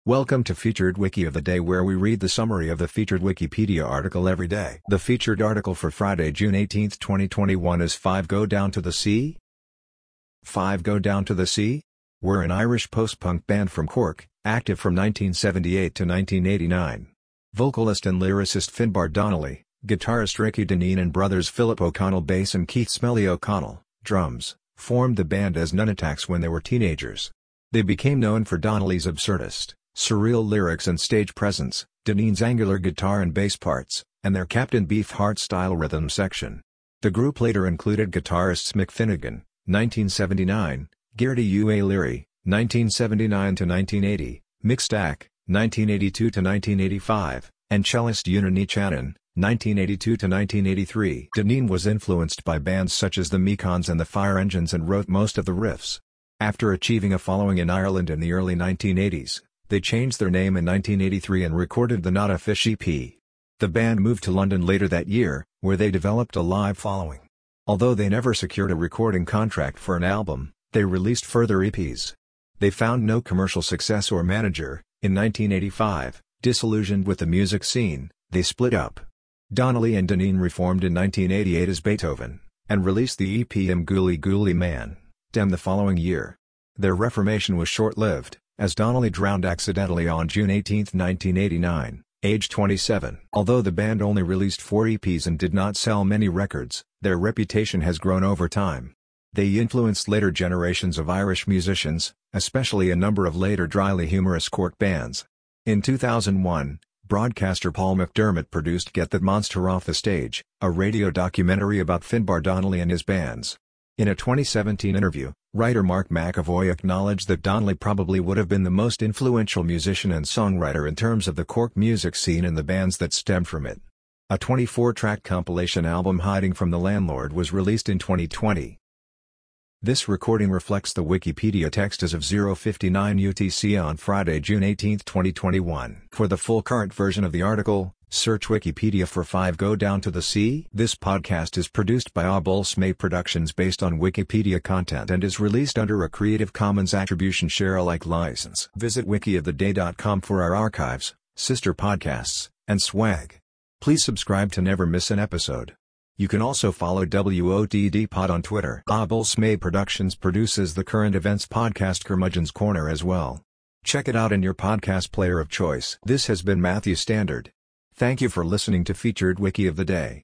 Welcome to Featured Wiki of the Day, where we read the summary of the featured Wikipedia article every day. The featured article for Friday, June 18, 2021 is 5 Go Down to the Sea? 5 Go Down to the Sea? Were an Irish post-punk band from Cork, active from 1978 to 1989. Vocalist and lyricist Finbar Donnelly, guitarist Ricky Deneen and brothers Philip O'Connell bass and Keith Smelly O'Connell, drums, formed the band as Nunatak when they were teenagers. They became known for Donnelly's absurdist, surreal lyrics and stage presence, Deneen's angular guitar and bass parts, and their Captain Beefheart-style rhythm section. The group later included guitarists Mick Finnegan, 1979, Gertie Ua Leary, 1979-1980, Mick Stack, 1982-1985, and cellist Unani Channon, 1982-1983. Deneen was influenced by bands such as the Mekons and the Fire Engines and wrote most of the riffs. After achieving a following in Ireland in the early 1980s, they changed their name in 1983 and recorded the Not a Fish EP. The band moved to London later that year, where they developed a live following. Although they never secured a recording contract for an album, they released further EPs. They found no commercial success or manager. In 1985, disillusioned with the music scene, they split up. Donnelly and Deneen reformed in 1988 as Beethoven, and released the EP M Ghoulie Ghoulie Man, Dem the following year. Their reformation was short-lived, as Donnelly drowned accidentally on June 18, 1989, aged 27. Although the band only released 4 EPs and did not sell many records, their reputation has grown over time. They influenced later generations of Irish musicians, especially a number of later dryly humorous Cork bands. In 2001, broadcaster Paul McDermott produced Get That Monster Off the Stage, a radio documentary about Finbar Donnelly and his bands. In a 2017 interview, writer Mark McAvoy acknowledged that Donnelly probably would have been the most influential musician and songwriter in terms of the Cork music scene and the bands that stemmed from it. A 24-track compilation album Hiding from the Landlord was released in 2020. This recording reflects the Wikipedia text as of 0:59 UTC on Friday, June 18, 2021. For the full current version of the article, search Wikipedia for 5 Go Down to the Sea. This podcast is produced by Abulsmay Productions based on Wikipedia content and is released under a Creative Commons Attribution Share Alike license. Visit wikioftheday.com for our archives, sister podcasts, and swag. Please subscribe to never miss an episode. You can also follow WOTD Pod on Twitter. Abulsmay Productions produces the current events podcast Curmudgeon's Corner as well. Check it out in your podcast player of choice. This has been Matthew Standard. Thank you for listening to Featured Wiki of the Day.